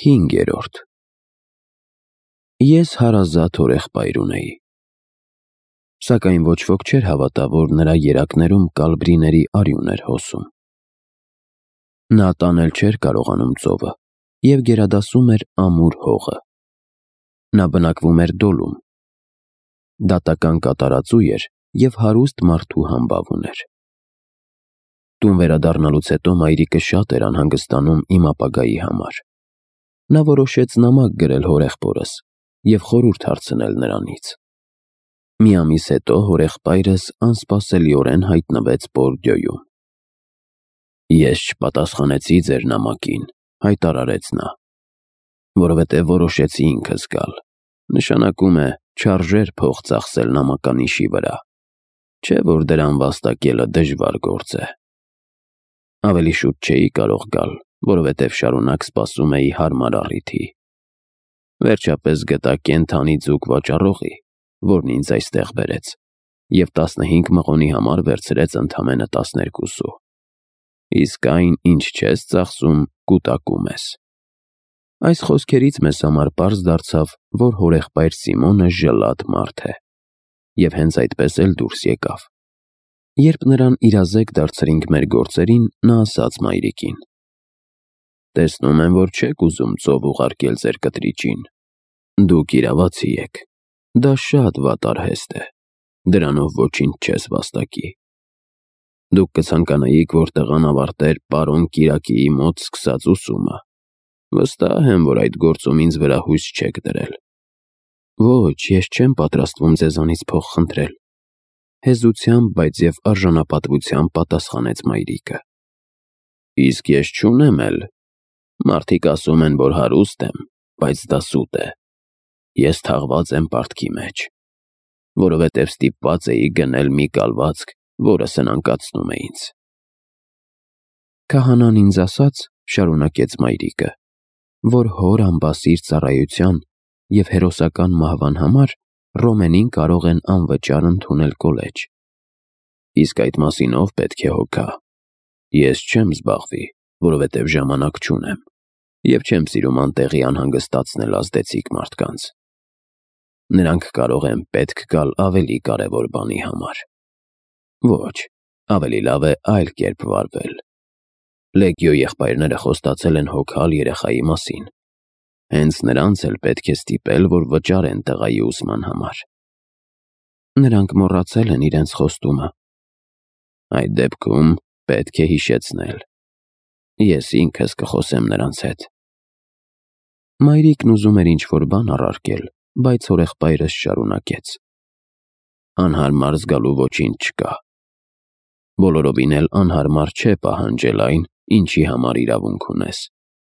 5. Ես հարազատ հորեղբայր ունեի, սակայն ոչ ոք չէր հավատա, որ նրա երակներում կալբրիների արյուն էր հոսում։ Նա տանել չէր կարողանում ծովը և գերադասում էր ամուր հողը։ Նա բնակվում էր Դոլում, դատական կատարածու էր և հարուստ մարդու համբավ ուներ։ Տուն վերադառնալուց հետո մայրիկը շատ էր անհանգստանում իմ ապագայի համար։ Նա որոշեց նամակ գրել հորեղբորս և խորհուրդ հարցնել նրանից։ Մի ամիս հետո հորեղբայրս անսպասելիորեն հայտնվեց Բորդյոյում։ «Ես չպատասխանեցի ձեր նամակին», հայտարարեց նա, «որովհետև որոշեցի ինքս գալ։ Նշանակում է չարժեր փող ծախսել նամականիշի վրա, չէ՞ որ դրան վաստակելը դժվար գործ է։ Ավելի շուտ չէի կարող գալ, որովհետև շարունակ սպասում էի հարմար առիթի։ Վերջապես գտա կենդանի ձուկ վաճառողի, որն ինձ այստեղ բերեց և 15 մղոնի համար վերցրեց ընդամենը 12։ Իսկ այն, ինչ չես ծախսում, կուտակում ես»։ Այս խոսքերից մեզ համար պարզ դարձավ, որ հորեղբայր Սիմոնը ժլատ մարդ է, և հենց այդպես էլ դուրս եկավ։ Երբ նրան իրազեկ դարձրինք մեր գործերին, նա ասաց մայրիկին. «Տեսնում եմ, որ չեք ուզում ծով ուղարկել ձեր կտրիճին։ Դուք իրավացի եք, դա շատ վատ արհեստ է, դրանով ոչինչ չես վաստակի։ Դուք կցանկանայիք, որ տղան ավարտեր պարոն Կիրակիի մոտ սկսած ուսումը։ Վստահ եմ, որ այդ գործում ինձ վրա հույս չեք դրել»։ «Ոչ, ես չեմ պատրաստվում ձեզանից փող խնդրել», հեզությամբ, բայց և արժանապատվությամբ պատասխանեց մայրիկը։ «Իսկ ես չունեմ էլ։ Մարդիկ ասում են, որ հարուստ եմ, բայց դա սուտ է։ Ես թաղված եմ պարտքի մեջ, որովհետև ստիպված էի գնել մի կալվածք, որը սնանկացնում է ինձ»։ «Քահանան ինձ ասաց, — շարունակեց մայրիկը, — որ հոր անբասիր ծառայության և հերոսական մահվան համար Ռոմենին կարող են անվճար ընդունել կոլեջ։ Իսկ այդ մասին ով պետք է հոգա։ Ես չեմ զբաղվի, որովհետև ժամանակ չունեմ, և չեմ սիրում անտեղի անհանգստացնել ազդեցիկ մարդկանց։ Նրանք կարող են պետք գալ ավելի կարևոր բանի համար։ Ոչ, ավելի լավ է այլ կերպ վարվել։ Լեգիո եղբայրները խոստացել են հոգալ երեխայի մասին։ Հենց նրանց էլ պետք է ստիպել, որ վճարեն տղայի ուսման համար։ Նրանք մոռացել են իրենց խոստումը։ Այդ դեպքում պետք է հիշեցնել։ Ես ինքս կխոսեմ նրանց հետ»։ Մայրիկն ուզում էր ինչ-որ բան առարկել, բայց հորեղբայրս շարունակեց. «Անհարմար զգալու ոչինչ չկա։ Բոլորովին էլ անհարմար չէ պահանջել այն, ինչի համար իրավունք ունես։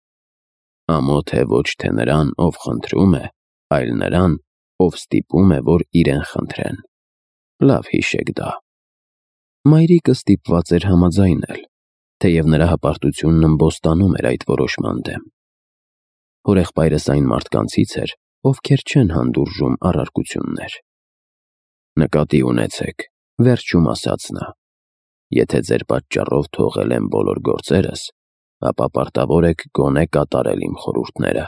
Ամոթ է ոչ թե նրան, ով խնդրում է, այլ նրան, ով ստիպում է, որ իրեն խնդրեն։ Լավ հիշեք դա»։ Մայրիկը ստիպված էր համաձայնել, թեև նրա հպարտությունն ըմբոստանում էր այդ որոշման դեմ։ Հորեղբայրս այն մարդկանցից էր, ովքեր չեն հանդուրժում առարկություններ։ «Նկատի ունեցեք, — վերջում ասաց նա, — եթե ձեր պատճառով թողել եմ բոլոր գործերս, ապա պարտավոր եք գոնե կատարել իմ խորհուրդները»։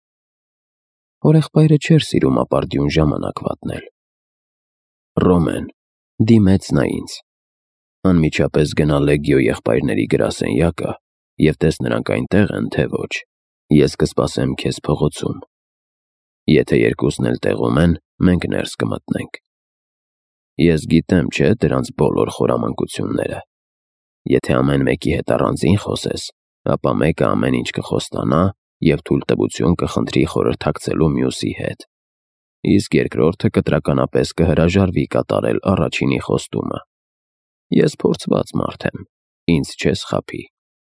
Հորեղբայրը չէր սիրում ապարդյուն ժամանակ վատնել։ «Ռոմեն», — դիմեց նա ինձ, «անմիջապես գնա Լեգիո եղբայրների գրասենյակը և տես նրանք այնտեղ են, թե ոչ։ Ես կսպասեմ քեզ փողոցում։ Եթե երկուսն էլ տեղում են, մենք ներս կմտնենք։ Ես գիտեմ, չէ՞, դրանց բոլոր խորամանկությունները։ Եթե ամեն մեկի հետ առանձին խոսես, ապա մեկը ամեն ինչ կխոստանա և թույլտվություն կխնդրի խորհրդակցելու մյուսի հետ, իսկ երկրորդը կտրականապես կհրաժարվի կատարել առաջինի խոստումը։ Ես փորձված մարդ եմ, ինձ չես խաբի»։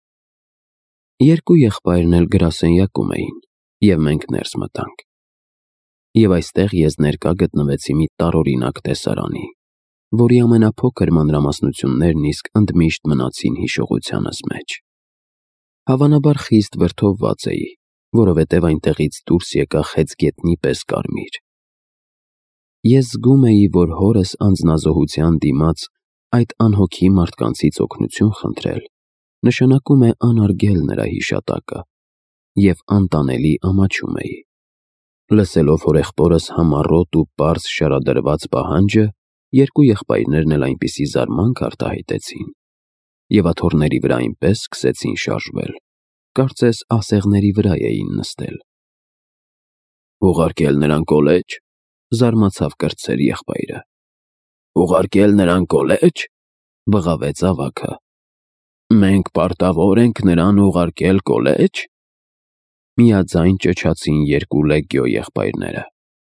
Երկու եղբայրն էլ գրասենյակում էին, և մենք ներս մտանք։ Եվ այստեղ ես ներկա գտնվեցի մի տարօրինակ տեսարանի, որի ամենափոքր մանրամասնություններն իսկ ընդմիշտ մնացին հիշողությանս մեջ։ Հավանաբար խիստ վրդովված էի, որովհետև այնտեղից դուրս եկա խեցգետնի պես կարմիր։ Ես զգում էի, որ հորս անձնազոհության դիմաց այդ անհոգի մարդկանցից օգնություն խնդրել նշանակում է անարգել նրա հիշատակը և անտանելի ամաչում էի։ Լսելով հորեղբորս համառոտ ու պարզ շարադրված պահանջը, երկու եղբայրներն էլ այնպիսի զարմանք արտահայտեցին և աթոռների վրա այնպես սկսեցին շարժվել, կարծես ասեղների վրա էին նստել։ «Ուղարկել նրան կոլեջ», զարմացավ կրտսեր եղբայրը։ «Ուղարկել նրան կոլեջ», բղավեց ավագը։ «Մենք պարտավոր ենք նրան ուղարկել կոլեջ», միաձայն ճչացին երկու Լեգիո եղբայրները։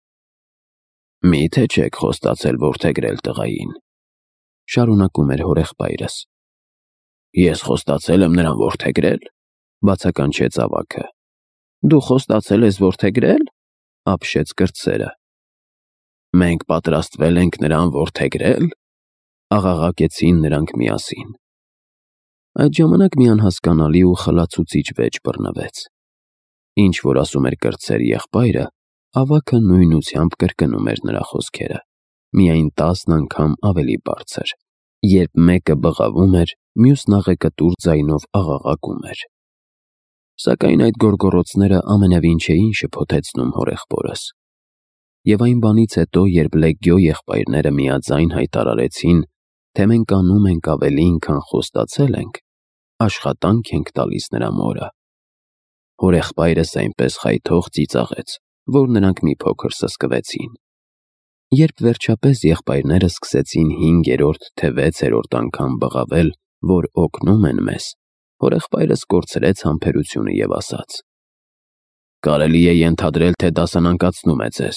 «Մի՞թե չեք խոստացել որդեգրել տղային», շարունակում էր հորեղբայրս։ «Ես խոստացել եմ նրան որդեգրել», բացականչեց ավագը։ «Դու խոստացել ես որդեգրել», ապշեց կրտսերը։ «Մենք պատրաստվել ենք նրան որդեգրել», աղաղակեցին նրանք միասին։ Այդ ժամանակ մի անհասկանալի ու խլացուցիչ վեճ բռնվեց։ Ինչ որ ասում էր կրտսեր եղբայրը, ավագը նույնությամբ կրկնում էր նրա խոսքերը, միայն 10 անգամ ավելի բարձր։ Երբ մեկը բղավում էր, մյուսն աղեկտուր ձայնով աղաղակում էր։ Սակայն այդ գոռգոռոցները ամենևին չէին շփոթեցնում հորեղբորս։ Եվ այն բանից հետո, երբ Լեգիո եղբայրները միաձայն հայտարարեցին, թե մենք անում ենք ավելին, քան խոստացել ենք, աշխատանք ենք տալիս նրա մորը, հորեղբայրս այնպես խայթող ծիծաղեց, որ նրանք մի փոքր սսկվեցին։ Երբ վերջապես եղբայրները սկսեցին 5-րդ թե 6-րդ անգամ բղավել, որ օգնում են մեզ, հորեղբայրս կորցրեց համբերությունը և ասաց. «Կարելի է ենթադրել, թե դասանանկացնում է ձեզ։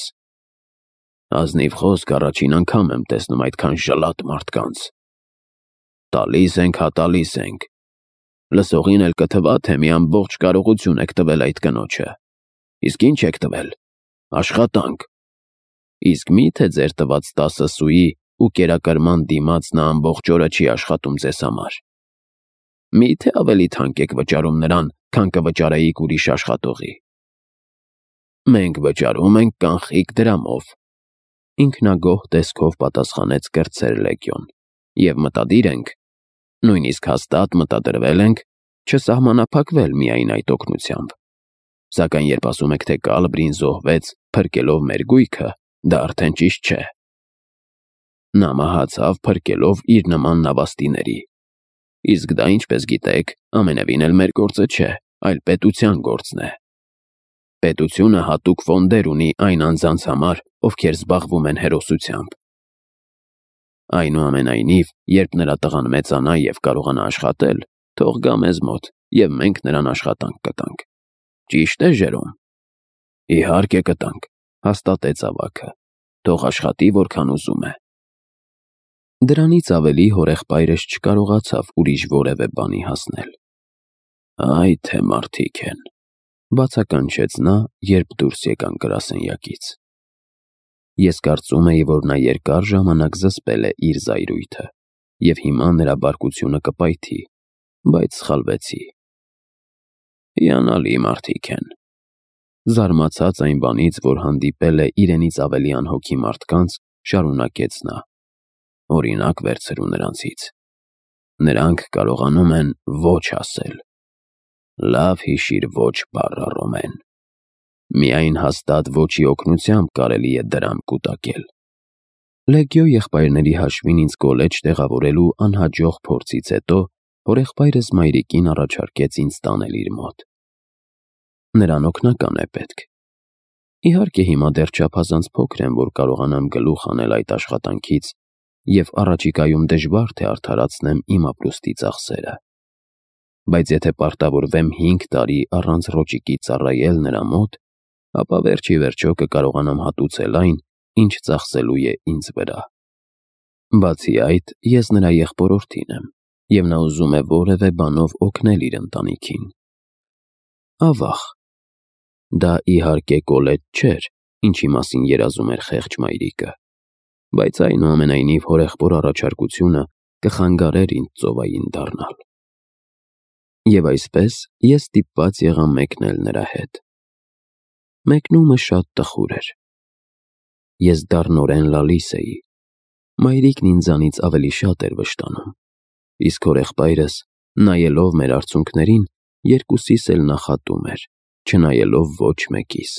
Ազնիվ խոսք, առաջին անգամ եմ տեսնում այդքան ժլատ մարդկանց։ Տալիս ենք, հա տալիս ենք։ Լսողին էլ կթվա, թե մի ամբողջ կարողություն եք տվել այդ կնոջը։ Իսկ ինչ եք տվել։ Աշխատանք։ Իսկ մի՞թե ձեր տված 10 սուի ու կերակրման դիմաց նա ամբողջ օրը չի աշխատում ձեզ համար։ Մի՞թե ավելի թանկ եք վճարում նրան, քան կվճարեիք ուրիշ աշխատողի։ Մենք վճարում ենք կանխիկ դրամով», ինքնագոհ տեսքով պատասխանեց կրտսեր Լեգիոն, «և մտադիր ենք, նույնիսկ հաստատ մտադրվել ենք, չսահմանափակվել միայն այդ օգնությամբ։ Սակայն երբ ասում եք, թե Կալբրին զոհվեց, փրկելով մեր գույքը, դա արդեն ճիշտ չէ։ Նա մահացավ փրկելով իր նման նավաստիների։ Իսկ դա, ինչպես գիտեք, ամենևին էլ մեր գործը չէ, այլ պետության գործն է։ Պետությունը հատուկ ֆոնդեր ունի այն անձանց համար, ովքեր զբաղվում են հերոսությամբ։ Այնուամենայնիվ, երբ նրա տղան մեծանա և կարողանա աշխատել, թող գա մեզ մոտ, և մենք նրան աշխատանք կտանք։ Ճիշտ է, Ժերոմ։ Իհարկե կտանք, հաստատեց ավագը։ Թող աշխատի, որքան ուզում է։ Դրանից ավելի հորեղբայրս չկարողացավ ուրիշ որևէ բանի հասնել։ Այ թե մարդիկ են, բացականչեց նա, երբ դուրս եկանք գրասենյակից։ Ես կարծում էի, որ նա երկար ժամանակ զսպել է իր զայրույթը, և հիմա նրա բարկությունը կպայթի, բայց սխալվեցի։ Հիանալի մարդիկ են, զարմացած այն բանից, որ հանդիպել է իրենից ավելի անհոգի մարդկանց, շարունակեց նա, օրինակ վերցրու նրանցից։ Նրանք կարողանում են ոչ ասել։ Լավ հիշիր ոչ բառը, Ռոմեն։ Միայն հաստատ ոչի օգնությամբ կարելի է դրամ կուտակել։ Լեգիո եղբայրների հաշվին ինձ կոլեջ տեղավորելու անհաջող փորձից հետո հորեղբայրս մայրիկին առաջարկեց ինձ տանել իր մոտ։ Նրան օգնական է պետք։ Իհարկե հիմա դեռ չափազանց փոքր եմ, որ կարողանամ գլուխ անել այդ աշխատանքից, և առաջիկայում դժվար թե արդարացնեմ իմ ապրուստի ծախսերը։ Բայց եթե պարտավորվեմ 5 տարի առանց ռոճիկի ծառայել նրա մոտ, ապա վերջ ի վերջո կկարողանամ հատուցել այն, ինչ ծախսելու է ինձ վրա։ Բացի այդ, ես նրա եղբորորդին եմ, և նա ուզում է որևէ բանով օգնել իր ընտանիքին։ Ավաղ։ Դա իհարկե կոլեջ չէր, ինչի մասին երազում էր խեղճ մայրիկը, բայց այնուամենայնիվ հորեղբոր առաջարկությունը կխանգարեր ինձ ծովային դառնալ։ Եվ այսպես ես ստիպված եղա մեկնել նրա հետ։ Մեկնումը շատ տխուր էր։ Ես դառնորեն լալիս էի։ Մայրիկն ինձանից ավելի շատ էր վշտանում, իսկ հորեղբայրս, նայելով մեր արցունքներին, երկուսիս էլ նախատում էր, չնայելով ոչ մեկիս։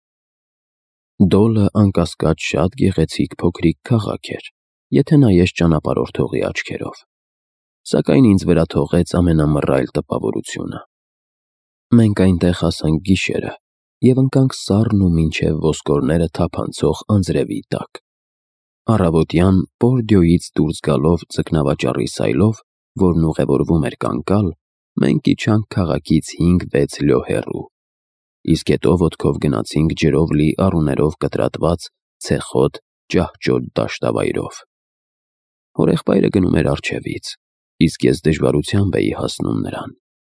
Դոլը անկասկած շատ գեղեցիկ փոքրիկ քաղաք էր, եթե նայես ճանապարհորդողի աչքերով, սակայն ինձ վրա թողեց ամենամռայլ տպավորությունը։ Մենք այնտեղ հասանք գիշերը և ընկանք սառն ու մինչև ոսկորները թափանցող անձրևի տակ։ Առավոտյան Պորդիոյից դուրս գալով ձկնավաճառի սայլով, որն ուղևորվում էր Կանկալ, մենք իջանք քաղաքից 5-6 լյո հեռու, իսկ հետո ոտքով գնացինք ջրով լի առուներով կտրատված ցեխոտ ճահճոտ դաշտավայրով։ Հորեղբայրը գնում էր առջևից, իսկ ես դժվարությամբ էի հասնում նրան։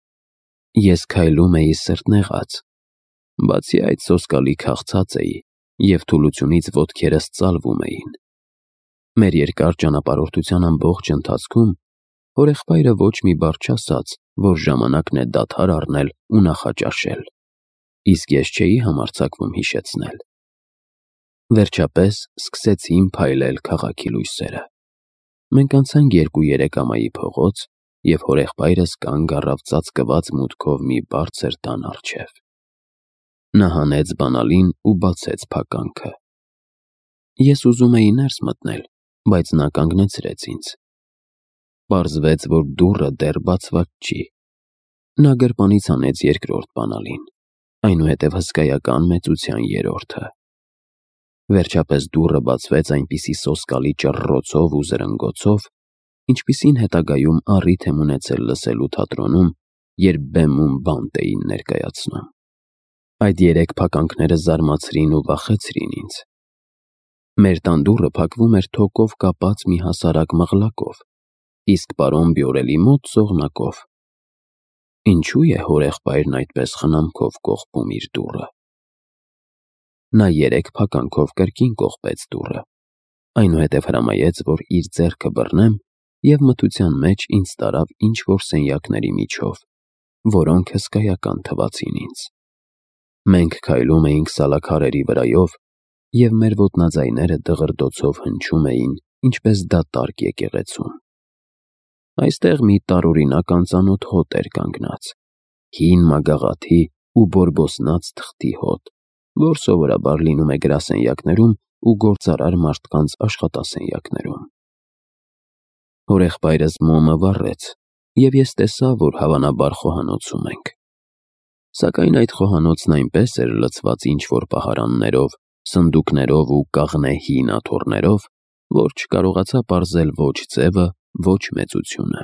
Ես քայլում էի սրտնեղած, բացի այդ սոսկալի քաղցած էի և թուլությունից ոտքերս ծալվում էին։ Մեր երկար ճանապարհորդության ամբողջ ընթացքում հորեղբայրը ոչ մի բառ չասաց, որ ժամանակն է դադար առնել ու նախաճաշել, իսկ ես չէի համարձակվում հիշեցնել։ Վերջապես սկսեցին փայլել քաղաքի լույսերը։ Մենք անցանք 2-3 ամայի փողոց, և հորեղբայրս կանգ առավ ծածկված մուտքով մի բարձր տան առջև։ Նա հանեց բանալին ու բացեց փականքը։ Ես ուզում էի ներս մտնել, բայց նա կանգնեցրեց ինձ։ Պարզվեց, որ դուռը դեռ բացված չի։ Նա գրպանից հանեց երկրորդ բանալին, այնուհետև հսկայական մեծության երրորդը։ Վերջապես դուռը բացվեց այնպիսի սոսկալի ճռռոցով ու զրնգոցով, ինչպիսին հետագայում առիթ եմ ունեցել լսելու թատրոնում, երբ բեմում բանտ էին ներկայացնում։ Այդ 3 փականքները զարմացրին ու վախեցրին ինձ։ Մեր տան դուռը փակվում էր թոկով կապած մի հասարակ մղլակով, իսկ պարոն Բյորելի մոտ սողնակով։ Ինչու է հորեղբայրն այդպես խնամքով կողպում իր դուռը։ Նա 3 փականքով կրկին կողպեց դուռը, այնուհետև հրամայեց, որ իր ձեռքը բռնեմ, և մթության մեջ ինձ տարավ ինչ-որ սենյակների միջով, որոնք հսկայական թվացին ինձ։ Մենք քայլում էինք սալաքարերի վրայով, և մեր ոտնաձայները դղրդոցով հնչում էին, ինչպես դատարկ եկեղեցում։ Այստեղ մի տարօրինակ անծանոթ հոտ էր կանգնած, հին մագաղաթի ու բորբոսնած թղթի հոտ, որ սովորաբար լինում է գրասենյակներում ու գործարար մարդկանց աշխատասենյակներում։ Հորեղբայրս մոմը վառեց, և ես տեսա, որ հավանաբար խոհանոցում ենք։ Սակայն այդ խոհանոցն այնպես էր լցված ինչ-որ պահարաններով, սնդուկներով ու կաղնե հին աթոռներով, որ չկարողացա պարզել ոչ ձևը, ոչ մեծությունը։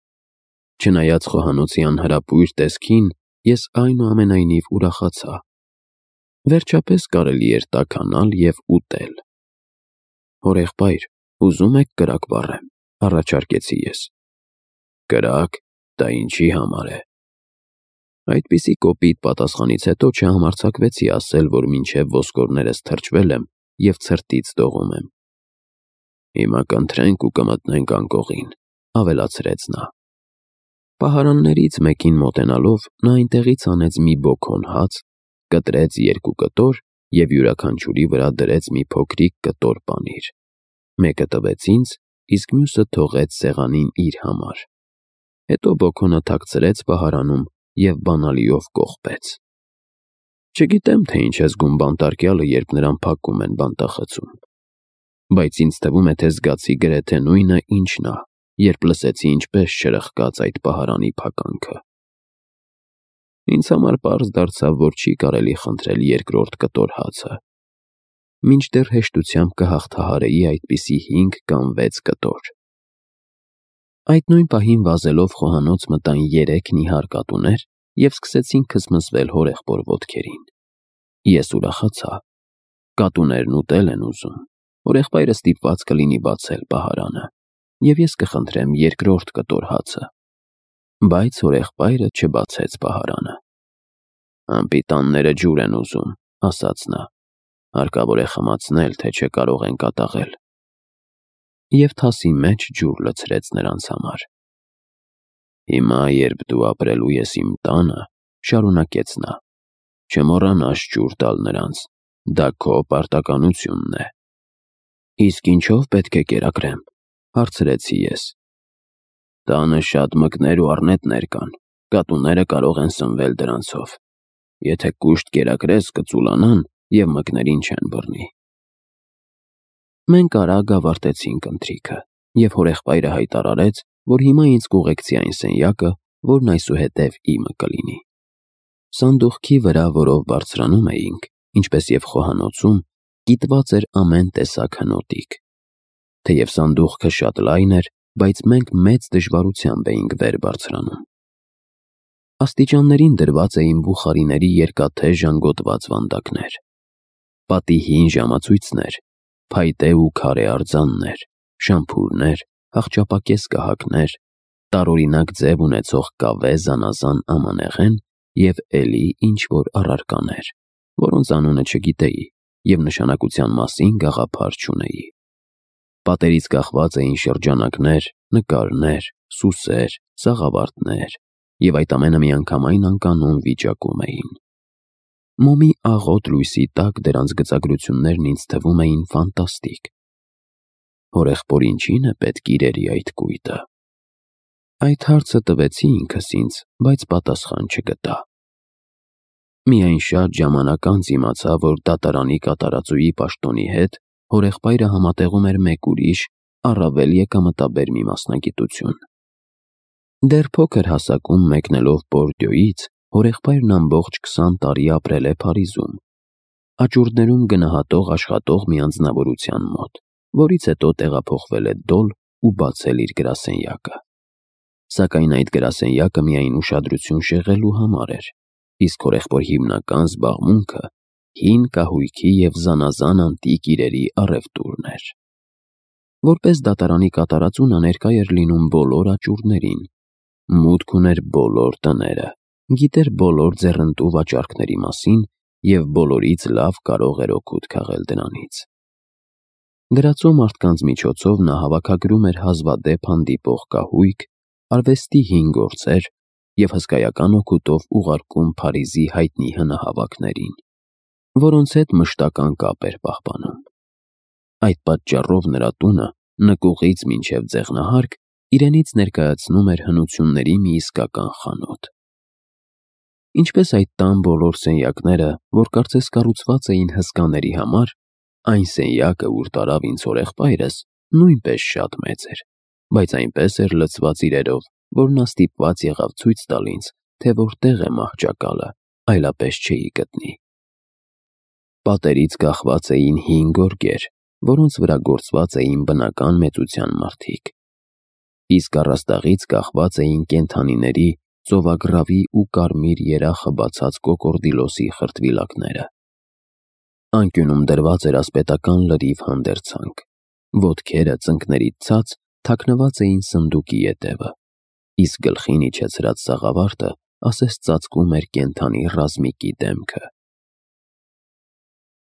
Չնայած խոհանոցի անհրապույր տեսքին, ես այնուամենայնիվ ուրախացա։ Վերջապես կարելի էր տաքանալ և ուտել։ Հորեղբայր, ուզում եք կրակ վառեմ, առաջարկեցի ես։ Կրակ, դա ինչի համար է։ Այդպիսի կոպիտ պատասխանից հետո չհամարձակվեցի ասել, որ մինչև ոսկորներս թրջվել եմ և ցրտից դողում եմ։ Հիմա կընթրենք ու կմտնենք անկողին, ավելացրեց նա։ Պահարաններից մեկին մոտենալով նա այնտեղից հանեց մի բոքոն հաց, կտրեց 2 կտոր և յուրաքանչյուրի վրա դրեց մի փոքրիկ կտոր պանիր։ Մեկը տվեց ինձ, իսկ մյուսը թողեց սեղանին իր համար։ Հետո բոքոնը թաքցրեց պահարանում և բանալիով կողպեց։ Չգիտեմ, թե ինչ է զգում բանտարկյալը, երբ նրան փակում են բանտախցում, բայց ինձ թվում է, թե զգացի գրեթե նույնը, ինչ նա, երբ լսեցի ինչպես չրխկաց այդ պահարանի փականքը։ Ինձ համար պարզ դարձավ, որ չի կարելի խնդրել երկրորդ կտոր հացը, մինչդեռ հեշտությամբ կհաղթահարեի այդպիսի 5 կամ 6 կտոր։ Այդ նույն պահին վազելով խոհանոց մտան 3 նիհար կատուներ և սկսեցին քսմսվել հորեղբոր ոտքերին։ Ես ուրախացա։ Կատուներն ուտել են ուզում, հորեղբայրը ստիպված կլինի բացել պահարանը, և ես կխնդրեմ երկրորդ կտոր հացը։ Բայց հորեղբայրը չբացեց պահարանը։ Անպիտանները ջուր են ուզում, ասաց նա, հարկավոր է խմացնել, թե չէ կարող են կատաղել։ Եվ թասի մեջ ջուր լցրեց նրանց համար։ Հիմա, երբ դու ապրելու ես իմ տանը, շարունակեց նա, չմոռանաս ջուր տալ նրանց, դա քո պարտականությունն է։ Իսկ ինչով պետք է կերակրեմ, հարցրեցի ես։ Տանը շատ մկներ ու առնետներ կան, կատուները կարող են սնվել դրանցով։ եթե կուշտ կերակրես կծուլանան և մկներին չեն բռնի։ Մենք արագ ավարտեցինք ընթրիքը, և հորեղբայրը հայտարարեց, որ հիմա ինձ կուղեկցի այն սենյակը, որն այսուհետև իմը կլինի։ Սանդուղքի վրա, որով բարձրանում էինք, ինչպես և խոհանոցում, կիտված էր ամեն տեսակ հնոտիկ։ Թեև սանդուղքը շատ լայն էր, բայց մենք մեծ դժվարությամբ էինք վեր բարձրանում։ Աստիճաններին դրված էին բուխարիների երկաթե ժանգոտված վանդակներ, պատի հին ժամացույցներ, փայտե ու քարե արձաններ, շամփուրներ, աղճապակես կահակներ, տարօրինակ ձև ունեցող կավե զանազան ամանեղեն և էլի ինչ-որ առարկաներ, որոնց անունը չգիտեի և նշանակության մասին գաղափար չունեի։ Պատերից կախված էին շրջանակներ, նկարներ, սուսեր, սաղավարտներ, և այդ ամենը միանգամայն անկանոն վիճակում էին։ Մոմի աղոտ լույսի տակ դրանց գծագրություններն ինձ թվում էին ֆանտաստիկ։ Հորեղբոր ինչի՞ն է պետք իրերի այդ կույտը։ Այդ հարցը տվեցի ինքս ինձ, բայց պատասխան չգտա։ Միայն շատ ժամանակ անց իմացա, որ դատարանի կատարածուի պաշտոնի հետ հորեղբայրը համատեղում էր մեկ ուրիշ, առավել եկամտաբեր մի մասնագիտություն։ Դեռ փոքր հասակում մեկնելով Բորդյոյից, հորեղբայրն ամբողջ 20 տարի ապրել է Փարիզում, աճուրդներում գնահատող աշխատող մի անձնավորության մոտ, որից հետո տեղափոխվել է Դոլ ու բացել իր գրասենյակը։ Սակայն այդ գրասենյակը միայն ուշադրություն շեղելու համար էր, իսկ հորեղբոր հիմնական զբաղմունքը հին կահույքի և զանազան անտիկ իրերի առևտուրն էր։ Որպես դատարանի կատարածու նա ներկա էր լինում բոլոր աճուրդներին, մուտք ուներ բոլոր տները, գիտեր բոլոր ձեռնտու վաճառքների մասին և բոլորից լավ կարող էր օգուտ քաղել դրանից։ Դրածո մարդկանց միջոցով նա հավաքագրում էր հազվադեպ հանդիպող կահույք, արվեստի հին գործեր և հսկայական օգուտով ուղարկում Փարիզի հայտնի հնահավաքներին, որոնց հետ մշտական կապ էր պահպանում։ Այդ պատճառով նրա տունը, նկուղից մինչև ձեղնահարկ, իրենից ներկայացնում էր հնությունների մի իսկական խանութ։ Ինչպես այդ տան բոլոր սենյակները, որ կարծես կառուցված էին հսկաների համար, այն սենյակը, ուր տարավ ինձ հորեղբայրս, նույնպես շատ մեծ էր, բայց այնպես էր լցված իրերով, որ նա ստիպված եղավ ցույց տալ ինձ, թե որտեղ է մահճակալը, այլապես չէի գտնի։ Պատերից կախված էին հին գորգեր, որոնց վրա գործված էին բնական մեծության մարդիկ, իսկ առաստաղից կախված էին կենդանիների, ծովագրավի ու կարմիր երախը բացած կոկորդիլոսի խրտվիլակները։ Անկյունում դրված էր ասպետական լրիվ հանդերձանք, ոտքերը ծնկներից ցած թաքնված էին սնդուկի ետևը, իսկ գլխին իջեցրած սաղավարտը ասես ծածկում էր կենդանի ռազմիկի դեմքը։